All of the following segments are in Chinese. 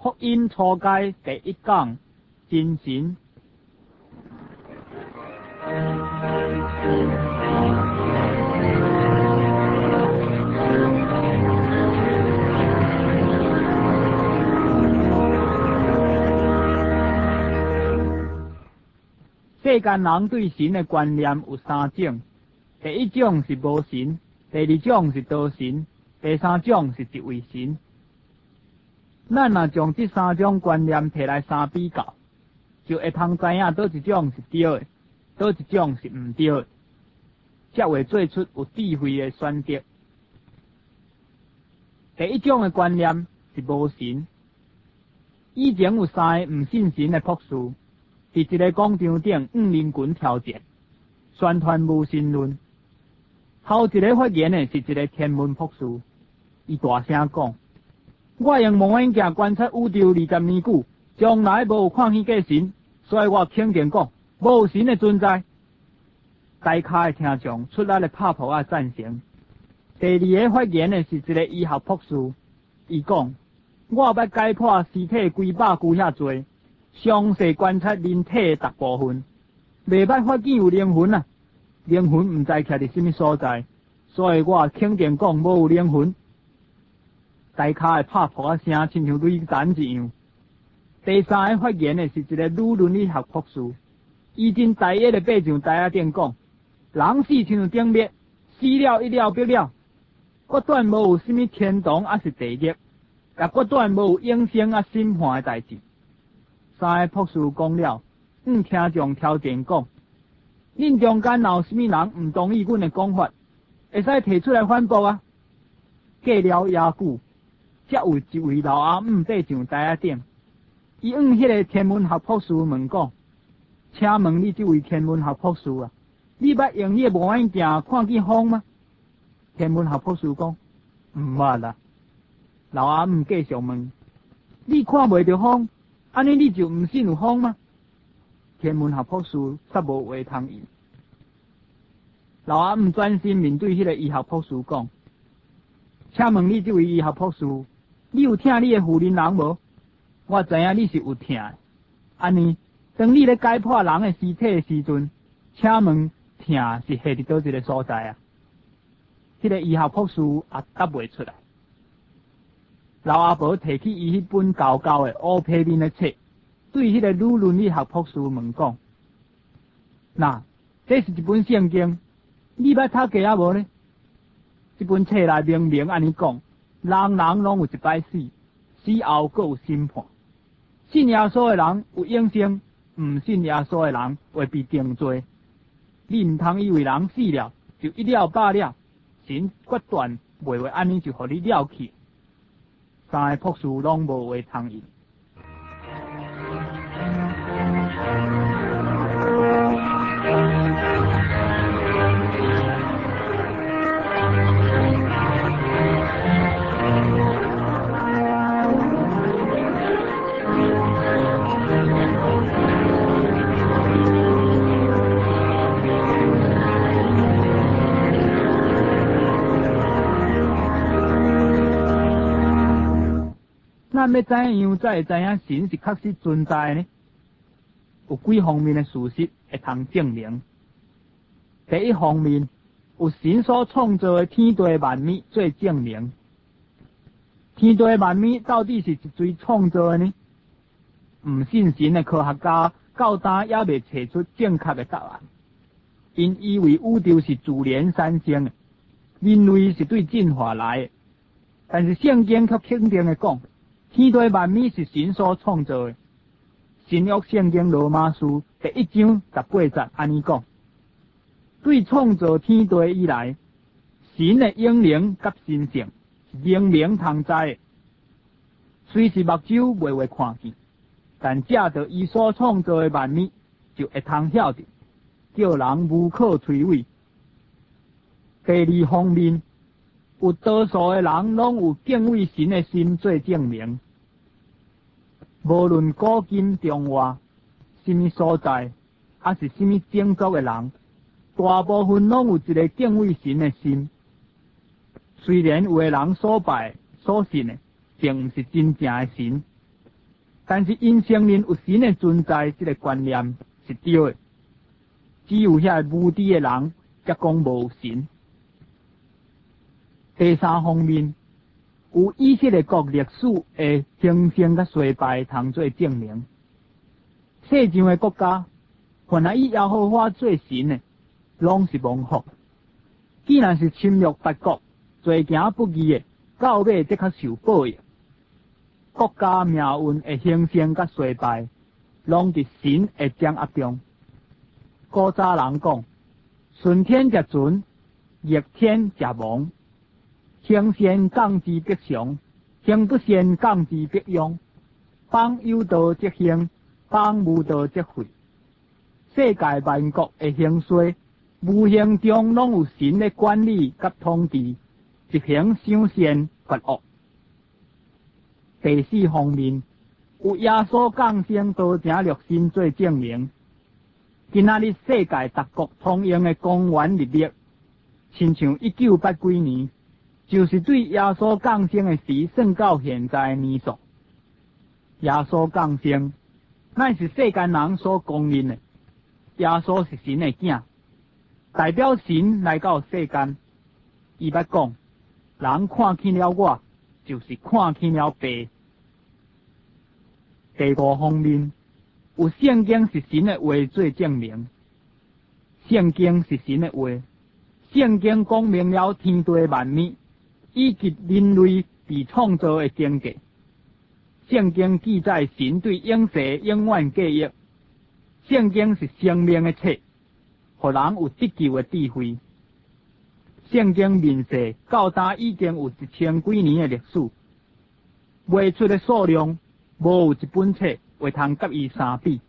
福音初阶第一讲，真神。世间人对神的观念有三种：第一种是无神，第二种是道神，第三种是一位神。咱若将这三种观念摕来相比较，就会通知影倒一种是对的，倒一种是毋对的，才会做出有智慧的选择。第一种的观念是无神。以前有三个毋信神的博士，伫一个广场顶人群挑战，宣传无神论。头一个发言的是一个天文博士，伊大声讲：我用望远镜观察宇宙20年久，从来无有看见过神，所以我肯定讲无神的存在。台下的听众出来的拍扑啊赞成。第二个发言的是一个医学博士，伊讲：我要解剖尸体几百具遐多，详细观察人体的逐部分，袂捌发现有灵魂啊！灵魂毋知徛伫什么所在，所以我肯定讲无有灵魂。台下的拍扑啊声亲像雷弹一样。第三个发言的是一个女伦理学博士，伊真台一的爬上台顶讲：人死亲像顶灭，死了一了百了，决断无有什么天堂还是地狱，也决断无有永生啊审判的代志。三个博士讲了，听众挑战讲：恁中间若有什么人毋同意阮的讲法，会使提出来反驳啊！过了偌久，才有一位老阿姆爬上台顶，伊向迄个天文学博士问讲：请问你这位天文学博士啊，你捌用你的望远镜看见风吗？天文学博士讲：毋捌啦。老阿姆继续问：你看袂到风，安尼你就毋信有风吗？天文学博士煞无话通伊。老阿姆专心面对迄个医学博士讲：请问你这位医学博士，你有疼你的妇人人无？我知影你是有疼的。安尼，当你咧解剖人的尸体的时阵，请问疼是下伫倒一个所在啊？迄个医学博士也答袂出来。老阿婆摕起伊迄本厚厚的乌皮面的册，对迄个女伦理学博士问讲：那这是一本圣经，你捌读过啊无呢？这本册内明明安尼讲：人人拢有一摆死，死后阁有审判。信耶稣的人有永生，毋信耶稣的人会被定罪。你毋通以为人死了就一了百了，神决断袂会安尼就互你了去。三个博士拢无话通应。咱要怎样才会知影神是确实存在呢？有几方面的事实会通证明。第一方面，有神所创造的天地万物做证明。天地万物到底是一谁创造的呢？毋信神的科学家到今也未找出正确的答案。因以为宇宙是自然产生的，人类是对进化来的。但是圣经却肯定的讲，天地万物是神所创造的。新约圣经罗马书第1章18节安尼讲：对创造天地以来，神的英灵甲神性是明明通知的，虽是目睭袂会看见，但借着伊所创造的万物，就会通晓得，叫人无可摧毁。第二方面，有多数的人拢有敬畏神的心做证明。无论古今中外，什么所在，还是什么种族的人，大部分拢有一个敬畏神的心。虽然有的人所拜所信的，并毋是真正的神， 但是因承认有神的存在，这个观念是对的。只有遐无知的人才讲无神。第三方面，有以色列国历史的兴盛甲衰败，通做证明。世上的国家，凡来以耶和华做神的，拢是蒙福。既然是侵略别国、罪行不义的，到尾则较受报应。国家命运的兴盛甲衰败，拢伫神的掌握中。古早人讲：顺天则顺，逆天则亡。行善降之必祥，行不善降之必殃。放有道则兴，放无道则废。世界万国的兴衰，无形中拢有神的管理甲统治，一行想善发恶。第四方面，有耶稣降生道成肉身做证明。今仔日世界各国通用的公元日历，亲像1980几年，就是对耶稣降生的时算到现在的年数。耶稣降生，乃是世间人所公认的。耶稣是神的囝，代表神来到世间。伊捌讲，人看见了我，就是看见了爸。第五方面，有圣经是神的话做证明。圣经是神的话，圣经讲明了天地万物，以及人类被创造的经过。圣经记载神对永世永远计划。圣经是生命的册，予人有得救的智慧。圣经面世到今已经有1000几年的历史，卖出的数量无有一本册会通甲伊相比。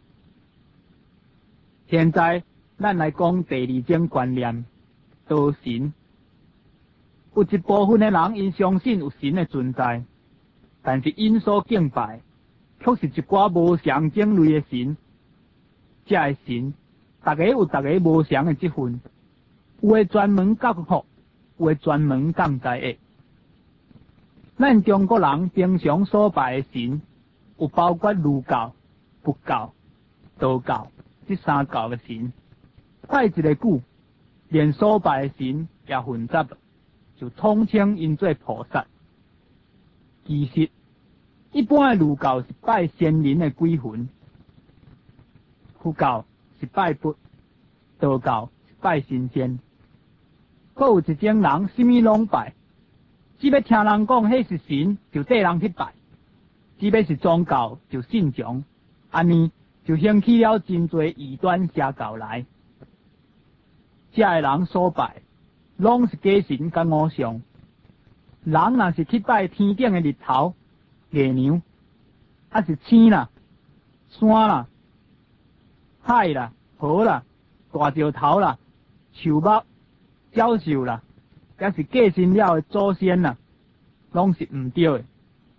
现在咱来讲第二种观念，道神。有一部分的人因相信有神的存在，但是因所敬拜却是一寡无相种类的神。这个神，大家有大家无相的这份，有的专门降福，有的专门降灾的。咱中国人平常所拜的神，有包括儒教、佛教、道教这三教的神。拜一个久，连所拜的神也混杂了，就统称因做菩萨。其实，一般的儒教是拜先人的鬼魂。佛教是拜佛，道教是拜神仙。还有一种人什么拢拜，只要听人讲迄是神，就缀人去拜；只要是宗教，就信从。安尼就兴起了真侪异端邪教来。这个人所拜，拢是假神甲偶像。人若是去拜天顶的日头、月亮，还是星啦、山啦、海啦、河啦、大石头啦、树木、鸟兽啦，也是假神了的祖先啦，拢是毋对的。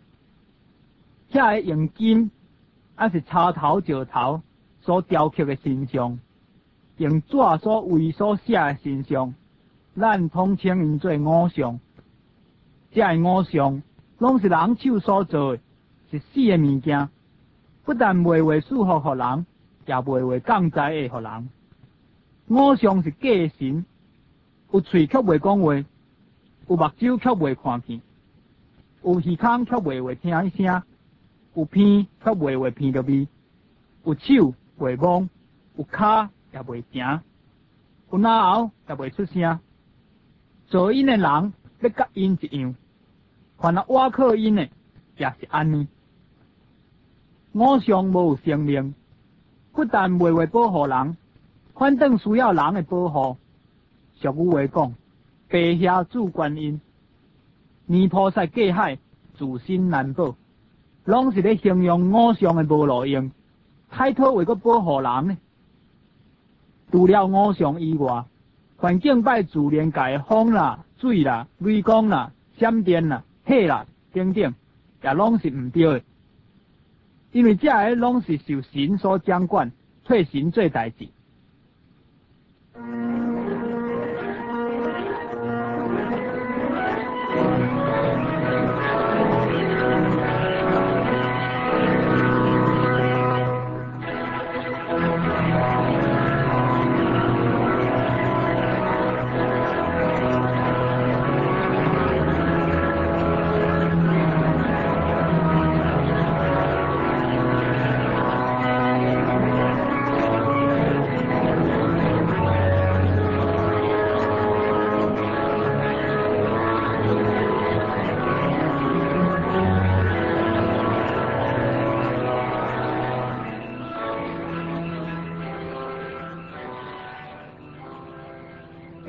遐个用金，还是插头、石头所雕刻的神像，用纸所绘所写的神像，咱统称因做偶像。这个偶像拢是人手所做的，是死的物件，不但袂会祝福予人，也袂会降灾的予人。偶像是假神，有喙却袂讲话，有目睭却袂看见，有耳孔却袂会听迄声，有鼻却袂会闻到味，有手袂摸，有骹也袂行，有牙喉也袂出声。做因的人要甲因一样，凡那倚靠因的也是安尼。偶像无有生命，不但袂会保护人，反倒需要人的保护。俗语话讲，白瞎主观音，泥菩萨过海，自身难保，拢是咧形容偶像的无路用，太讨为个保护人呢。除了偶像以外，凡敬拜自然界的风啦、水啦、雷公啦、闪电啦、火啦等等，也拢是毋对的。因为这个拢是受神所掌管，替神做代志。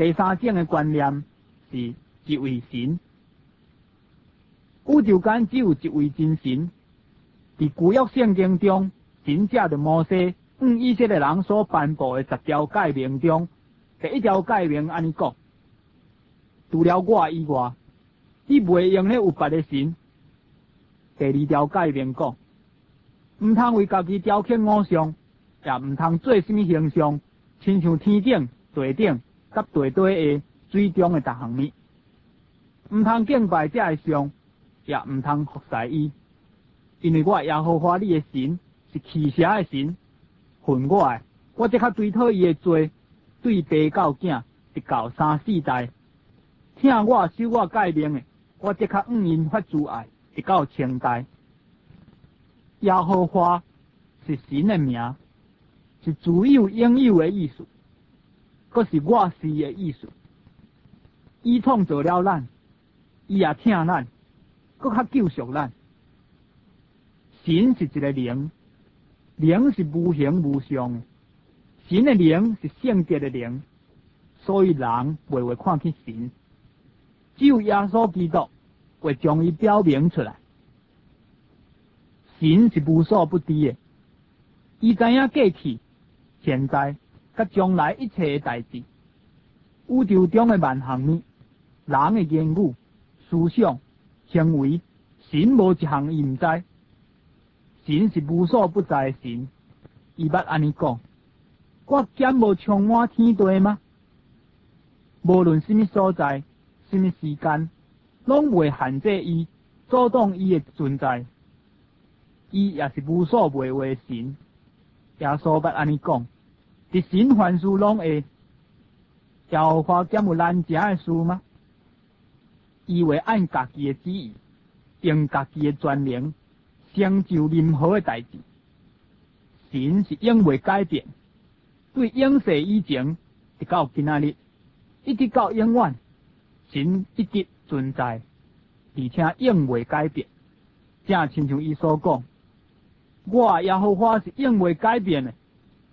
第三种的观念是一位神。宇宙间只有一位真神。伫旧约圣经中，神借着摩西以色列人所颁布的10条诫命中，第一条诫命安尼讲：除了我以外，你袂用咧有别的神。第二条诫命讲：毋通为家己雕刻偶像，也毋通做什么形象，亲像天顶、地顶、甲地底下水中的逐项物。毋通敬拜这个像，也毋通服侍伊，因为我耶和华你的神是奇邪的神，恨我的，我即刻追讨伊的罪，对爸到囝，直到3、4代。听我守我诫命的，我即刻因发慈爱，直到千代。耶和华是神的名，是自有应有的意思，阁是我是的意思。伊创造了咱，伊也听咱，阁较救赎咱。神是一个灵，灵是无形无相的，神的灵是圣洁的灵，所以人袂会看见神。只有耶稣基督会将伊表明出来。神是无所不知的，伊知影过去、现在、甲将来一切的代志。宇宙中的万项物，人的言语、思想、行为，神无一项伊毋知。神是无所不在的神，伊捌安尼讲：我减无充满天地吗？无论什么所在、什么时间，拢袂限制伊，阻挡伊的存在。伊也是无所袂为的神。耶稣捌安尼讲：伫神凡事拢会。耶和华减有难成的事吗？伊会按家己的旨意，用家己的专能，成就任何的代志。神是永袂改变，对永世以前，直到今仔日，一直到永远，神一直存在，而且永袂改变。正亲像伊所讲，我耶和华是永袂改变的。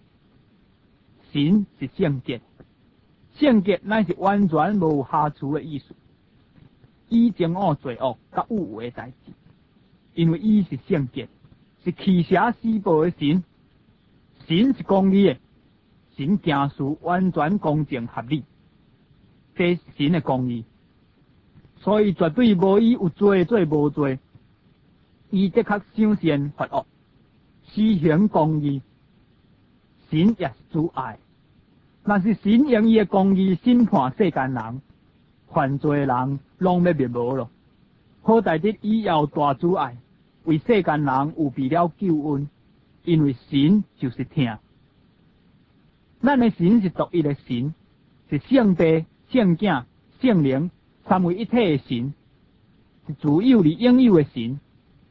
神是圣洁，圣洁乃是完全无有瑕疵的意思。伊憎恶罪恶甲有为的代志，因为伊是圣洁，是奇邪施暴的神。神是公义的，神行事完全公正合理，这是神的公义。所以绝对无伊有罪做无罪，伊即刻想善罚恶，施行公义。神也是慈爱，若是神用伊的公义审判世间人，犯罪人拢要灭无咯。好在得伊也有大慈爱，为世间人有备了救恩，因为神就是听。咱的神是独一的神，是圣父、圣子、圣灵三位一体的神，是自有而应有的神。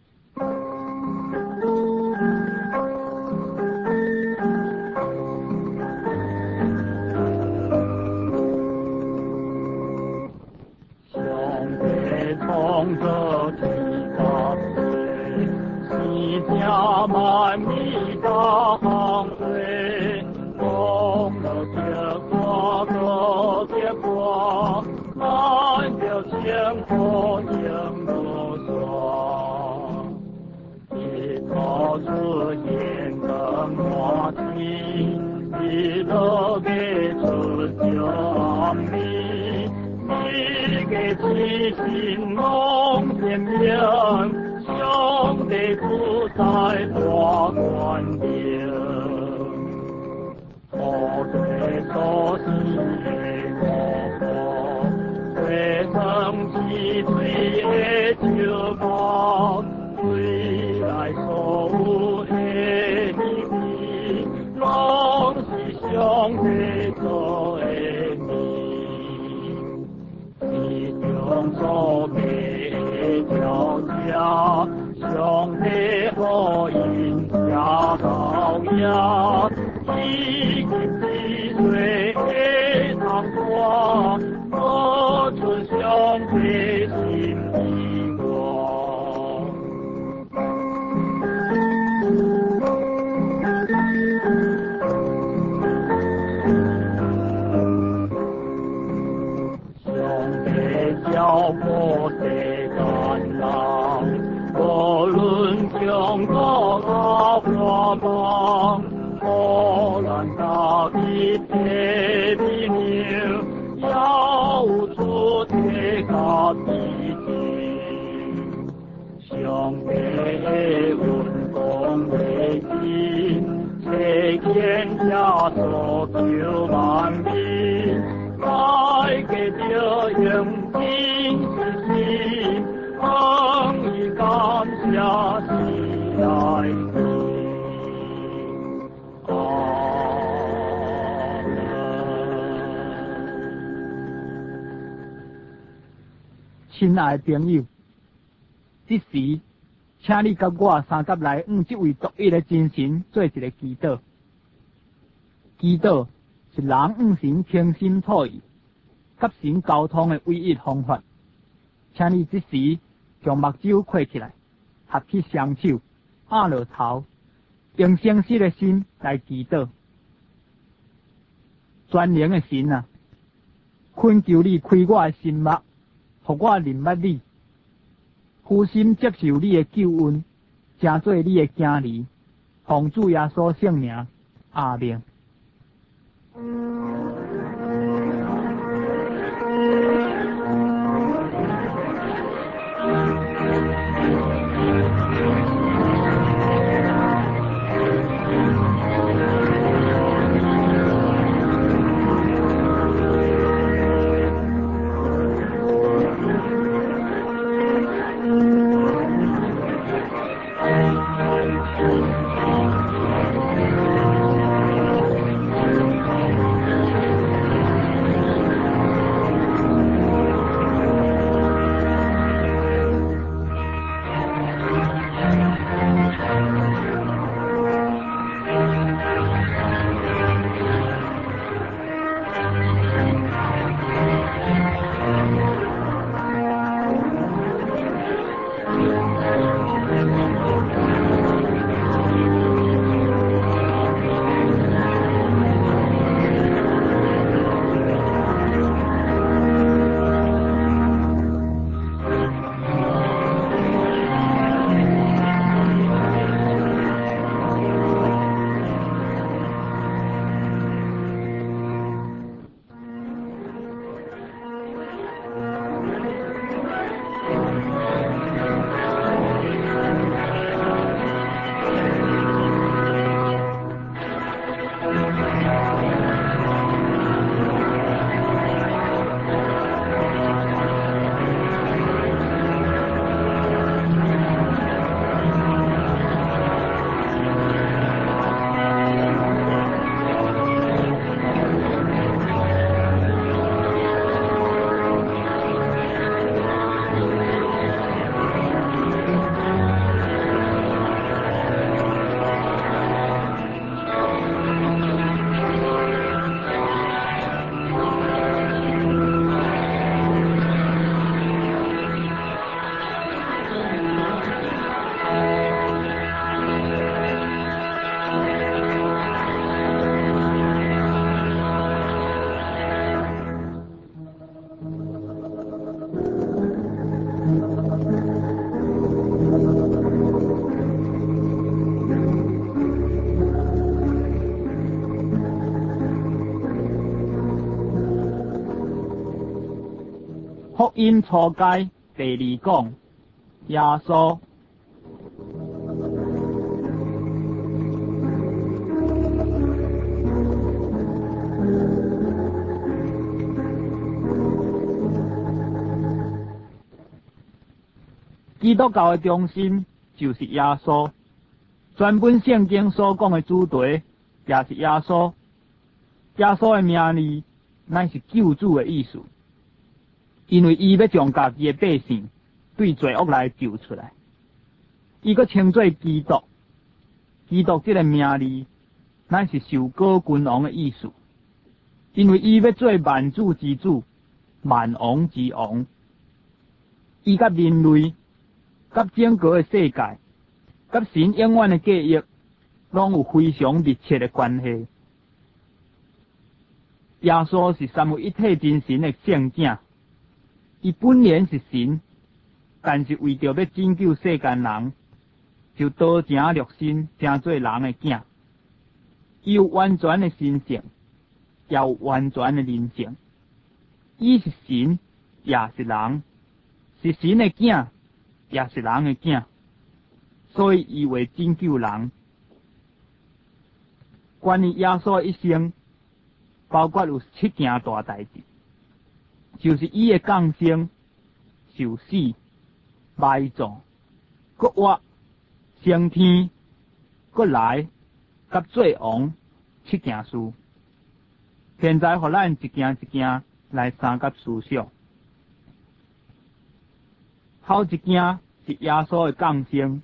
从这地大水，西家满地大行水，东了结果个结果，南了千国应如霜。一朝出现的默契，一个给出救命。你给七星梦见面，兄弟不再多关联。后对所喜的过火，对生气最爱就报，对来所有的秘密，拢是兄弟做的。用手背条家，兄弟和应家高呀，一个几岁长过，我出兄弟心的光。 用作阿花芒，波兰大地地比牛，要出天下地境，上北运动的心，这天下所求万民，再给着用尽心。风雨甘下起来的阿门。 亲爱的朋友，这时，请你甲我三甲来用这位独一的真神做一个祈祷。祈祷是人与神倾心吐意、甲神沟通的唯一方法。请你这时将目睭开起来，合起双手，压落头，用诚实的心来祈祷。全能的神啊，恳求你开我的心目，互我认捌你，负心接受你的救恩，成做你的囝儿，奉主耶稣圣名，阿们。福音初阶第二讲，耶稣。基督教的中心就是耶稣，全本圣经所讲的主题也是耶稣。耶稣的名字乃是救主的意思，因为伊要将家己的百姓对罪恶来救出来。伊阁称作基督，基督这个名字乃是受膏君王的意思，因为伊要做万主之主、万王之王。伊甲人类、甲整个的世界、甲神永远的计划，拢有非常密切的关系。耶稣是三位一体真神的圣子，伊本然是神，但是为着要拯救世间人， 就道成肉身，成做人的囝。伊有完全的神性，也有完全的人性。伊是神，也是人，是神的囝，也是人的囝。所以伊为拯救人。关于耶稣一生，包括有7件大代志，就是伊的降生、受死、埋葬、搁活、升天、搁来、甲做王7件事。现在互咱一件一件来三甲思想。头一件是耶稣的降生。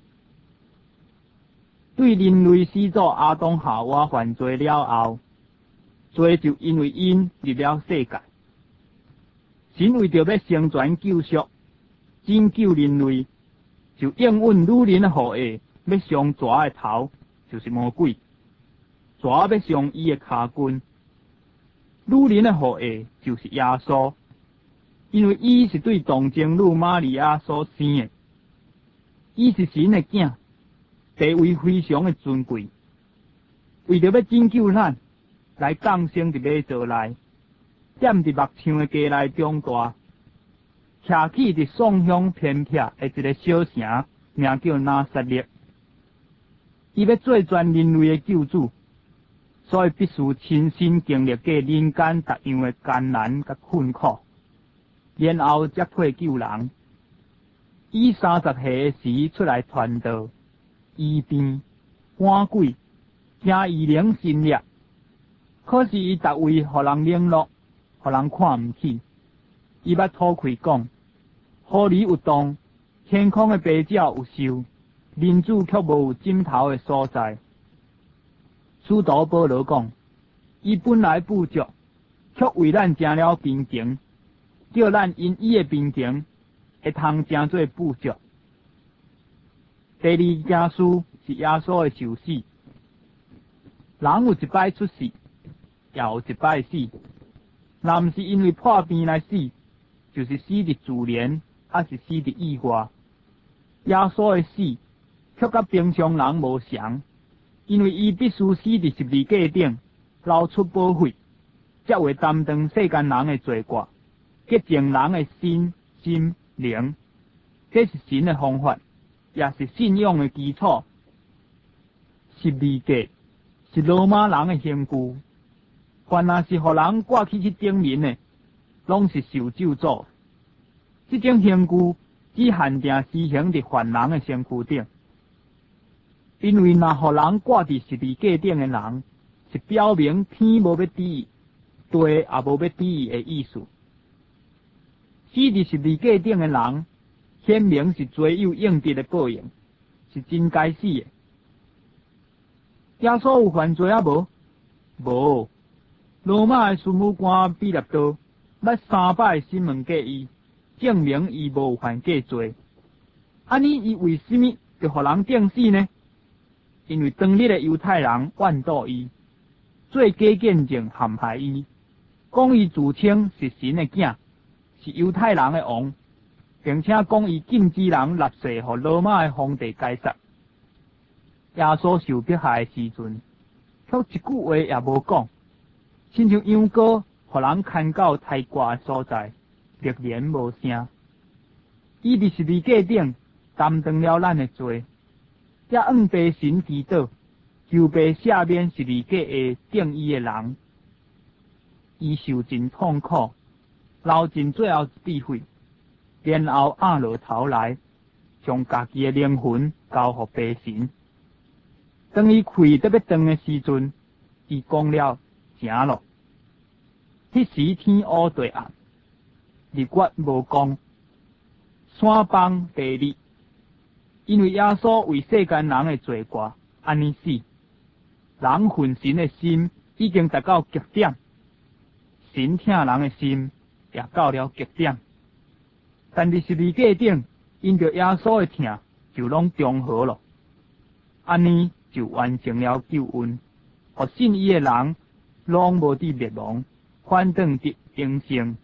对人类始祖阿当夏娃犯罪了后，罪就因为因入了世界。神为着要成全救赎、拯救人类，就应允女人的后裔要上蛇的头，就是魔鬼；蛇要上伊的骹棍。女人的后裔就是耶稣，因为伊是对童贞女玛利亚所生的，伊是神的囝。地位非常的尊贵，为着要拯救咱，来降生伫马槽内，踮伫木墙的家内长大，徛起伫宋乡偏僻的一个小城，名叫拿撒勒。伊要做全人类的救主，所以必须亲身经历过人间各样的艰难甲困苦，然后才配救人。伊30岁的时出来传道。医病、赶鬼、行异能神力，可是伊逐位互人冷落，互人看唔起。伊捌吐开讲，狐狸有洞，天空的飞鸟有寿，人子却无有枕头的所在。使徒保罗讲，伊本来不足，却为咱成了贫穷，叫咱因伊的贫穷，会通成做不足。第二件事是耶稣的受死。人有一摆出世，也有一摆死。若毋是因为破病来死，就是死伫自然，还是死伫意外。耶稣的死却甲平常人无相，因为伊必须死伫十字架顶，流出宝血，才会担当世间人的罪过，洁净人的身心灵。这是神的方法。也是信仰的基础。十字架是罗马人的刑具，凡若是互人挂起去顶面的，拢是受咒诅。这种刑具只限定施行伫犯人的身躯顶，因为若互人挂伫十字架顶的人，是表明天无要抵伊，地也无要抵伊的意思。死伫十字架顶的人，显明是罪有应得的报应，是真该死的。耶稣有犯罪啊无？无。罗马的司母官比勒多捌3摆审问过伊，证明伊无犯过罪。安尼伊为什么就互人定死呢？因为当日的犹太人怨妒伊，做假见证陷害伊，讲伊自称是神的囝，是犹太人的王。并且讲伊禁止人纳税予罗马的皇帝该撒。耶稣受迫害的时阵，却一句话也无讲，亲像羊羔，予人牵到胎挂的所在，默然无声。伊伫十字架顶担当了咱的罪，才愿被神祈祷，就被赦免十字架的定义的人。伊受尽痛苦，流尽最后一滴血。然后压落头来，将家己的灵魂交予父神。当伊气得要断的时阵，伊讲了成咯。迄时天乌地暗，日月无光，山崩地裂。因为耶稣为世间人的罪过，安尼死。人恨神的心已经达到极点，神疼人的心也到了极点。但伫十字架顶，因着耶稣的疼，就拢中和了。安尼就完成了救恩，互信伊的人拢无伫灭亡，反转得永生。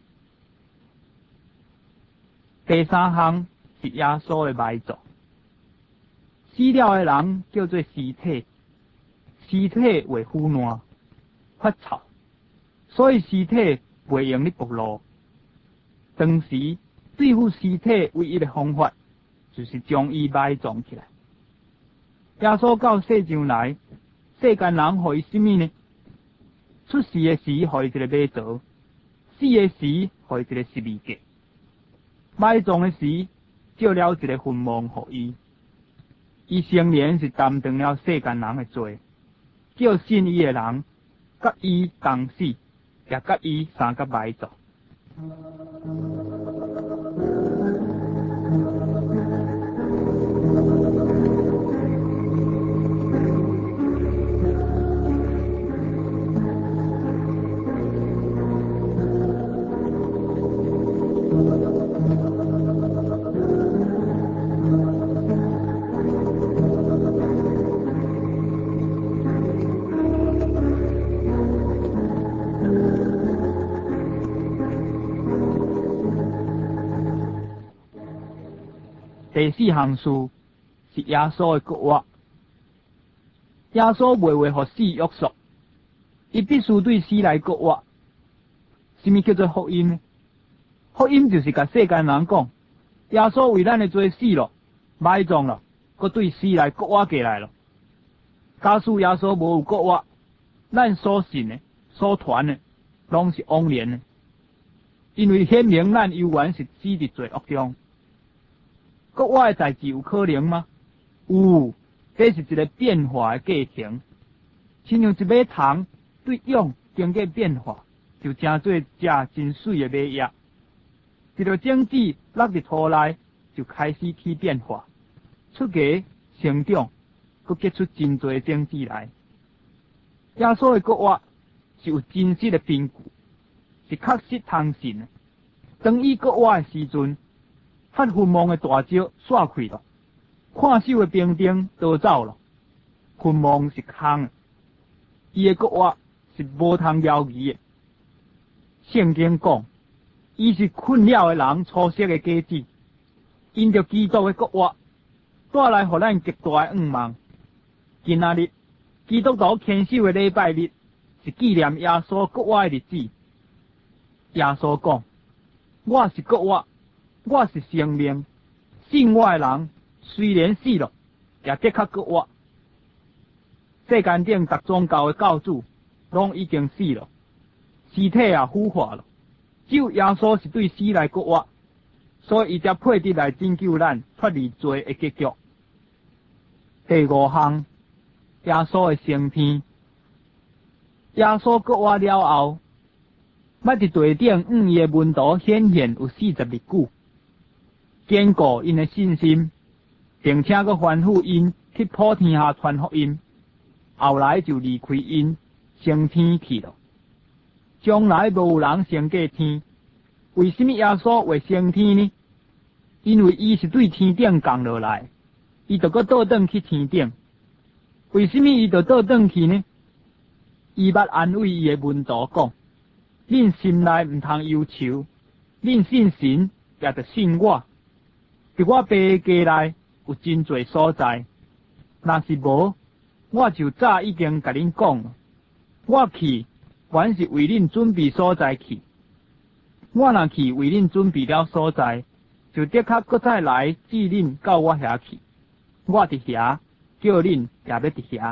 第三项是耶稣的埋葬。 死了的人叫做尸体，尸体会腐烂发臭，所以尸体袂用咧暴露。当时对付尸体唯一的方法，就是将伊埋葬起来。耶稣到世上来，世间人互伊什么呢？出世的时互伊一个马槽，死的时互伊一个十字架，埋葬的时照了一个坟墓互伊。伊生年是担当了世间人的罪，叫信伊的人甲伊同死，也甲伊三甲埋葬。第四项事是耶稣的国活。耶稣袂为互死约束，伊必须对死来国活。什么叫做福音呢？福音就是甲世间人讲，耶稣为咱的罪死了，埋葬了，佮对死来国活过来了。假使耶稣无有国活，咱所信的、所传的，拢是枉然的，因为显明咱犹原是死伫罪恶中。国活的代志有可能吗？有，这是一个变化的过程。亲像一尾虫对蛹经过变化，就成做食真水的尾叶。一条种子落入土内，就开始起变化，出芽、成长，佮结出真多种子来。耶稣的国活是有真实的凭据，是确实通信的。当伊国活的时阵，发坟墓的大石散开了，看守的兵丁逃走了，坟墓是空的，伊的国活是无通摇移的。圣经讲，伊是困了的人初识的果子，因着基督的国活，带来互咱极大的愿望。今仔日，基督徒牵守的礼拜日，是纪念耶稣国活的日子。耶稣讲，我是国活，我是生命，信我的人虽然死了，也的确国活。世间顶逐宗教的教主拢已经死了，尸体也腐化了，只有耶稣是对死来国活，所以伊才配得来拯救咱脱离罪的结局。第五项，耶稣的升天。耶稣国活了后，捌伫地顶伊的门徒显现有40日久，坚固因的信心，并且佮吩咐因去普天下传福音。后来就离开因，升天去了。将来无有人升过天。为什么耶稣会升天呢？因为伊是对天顶降落来，伊就佮倒转去天顶。为什么伊就倒转去呢？伊捌安慰伊的门徒讲：恁心内毋通忧愁，恁信神也着信我。伫我爸的家内有真侪所在，若是无，我就早已经甲恁讲了。我去，原是为恁准备所在去。我若去为恁准备了所在，就的确搁再来接恁到我遐去。我伫遐，叫恁也要伫遐。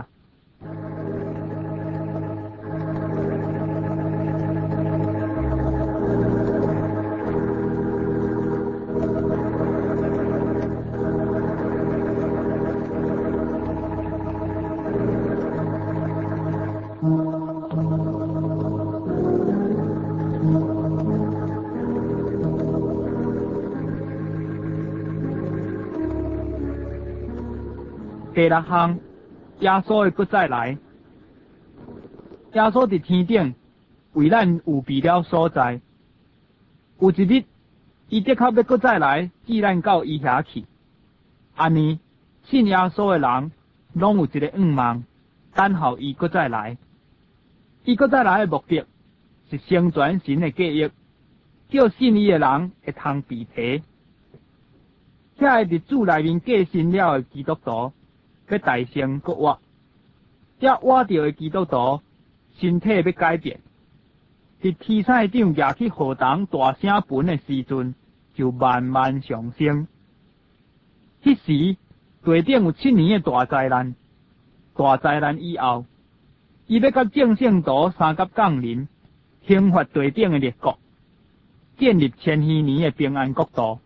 第六项，耶稣会搁再来。耶稣伫天顶为咱预备了所在，有一日，伊的确要搁再来，接咱到伊遐去。安尼，信耶稣的人拢有一个愿望，等候伊搁再来。伊搁再来的目的是成全神的计划，叫信伊的人会通被提。遐会伫主内面过信了的基督徒， 要大声搁活，这活着的基督徒身体要改变。伫天赛长举起号筒大声喷的时阵，就慢慢上升。迄时地顶有7年的大灾难，大灾难以后，伊要甲正圣徒三甲降临，兴发地顶的列国，建立千禧年的平安国度。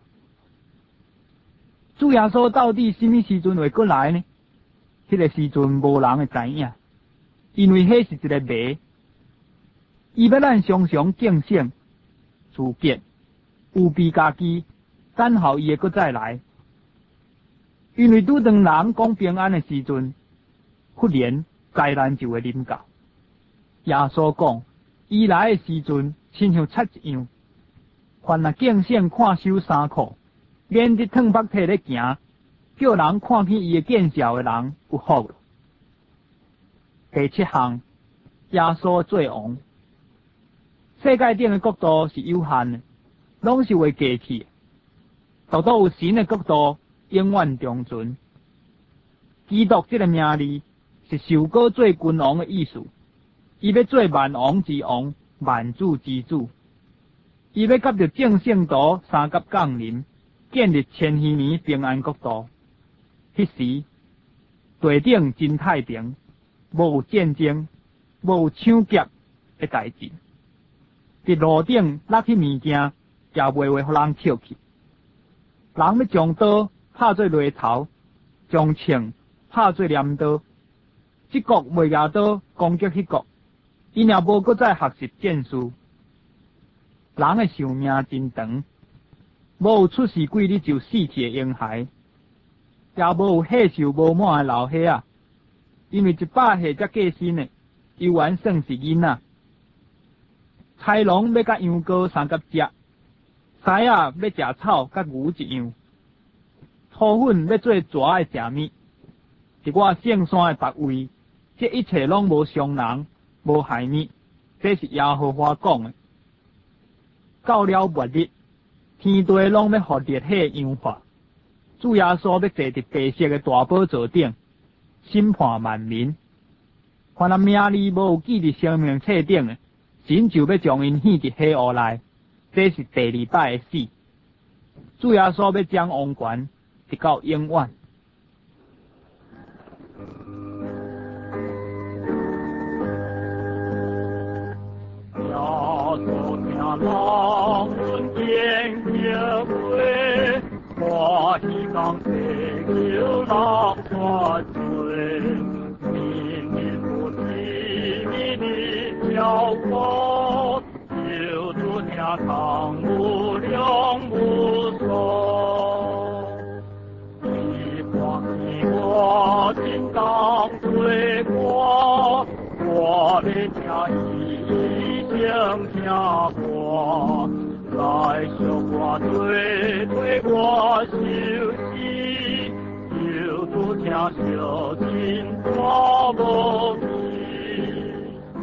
主耶稣到底什么时阵会过来呢？迄个时阵无人会知影，因为迄是一个谜。伊要咱常常敬醒、自洁、有备家己，等候伊会搁再来。因为拄当人讲平安的时阵，忽然灾难就会临到。耶稣讲，伊来的时阵，亲像贼一样。凡若敬醒看守衫裤，免得脱北体咧行，叫人看见伊的见效的人有福了。第7项，耶稣做王。世界顶的国度是有限的，拢是会过去的。独独有神的国度永远长存。基督这个名字是受膏做君王的意思，伊要做万王之王、万主之主。伊要甲着正圣徒三甲降临，建立千禧年平安国度。迄时地顶真太平，无有战争，无有抢劫的代志。伫路顶落去物件，也袂互人捡去。人要将刀拍做犁头，将枪拍做镰刀。这国袂举刀攻击迄国，因也无搁再学习战术。人的寿命真长，无有出世几日就死去的婴孩，也无有岁寿无满的老岁仔，因为100岁才过身的，犹原算是囡仔。豺狼要甲羊羔三甲食，狮仔要食草甲牛一样，土粉要做蛇的食物。伫我圣山的别位，这一切拢无伤人，无害物，这是耶和华讲的。到了末日，天地拢要互烈火氧化。主耶稣要坐伫白色的大宝座顶，审判万民。凡那名字无有记伫生命册顶的，神就要将因献伫火湖内。这是第2摆的死。主耶稣要将王权直到永远。 郎见结会，我希望世求浪花醉，明日不提你的脚步，就住家堂无量无数。你光你我今当罪过，我的家已经家过，来受我对我休息，就主家修尽我无比。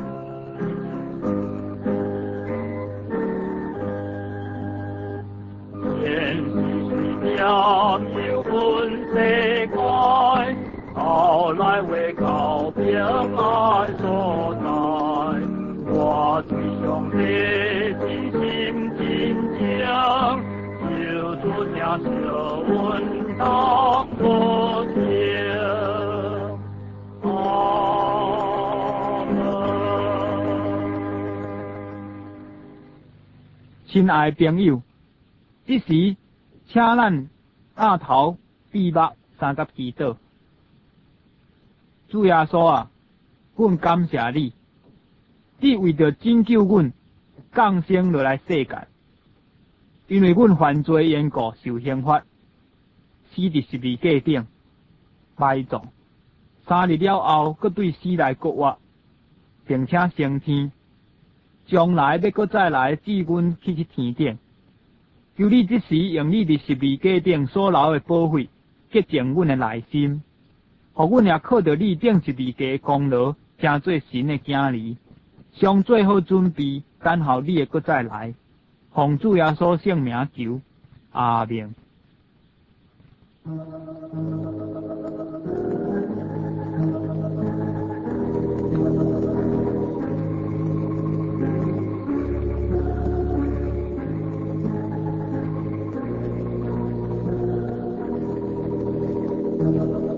天是水表有分世界，后来为告平安所在。我最兄弟真心真情，就主家修稳当不停。阿门。 亲爱的朋友，这时请咱额头闭目三甲祈祷。主耶稣啊，阮感谢你。你为着拯救阮，降生落来世界，因为阮犯罪缘故受刑罚，死伫十字架顶，埋葬。3日了后，搁对死来搁活，并且升天，将来要搁再来接阮去天顶。求你这时用你伫十字架顶所流的宝血，洁净阮的内心，互阮也靠着你顶十字架功劳，成做神的囝儿。上最好准备，等候你的搁再来。奉主耶稣圣名求，阿们。 我。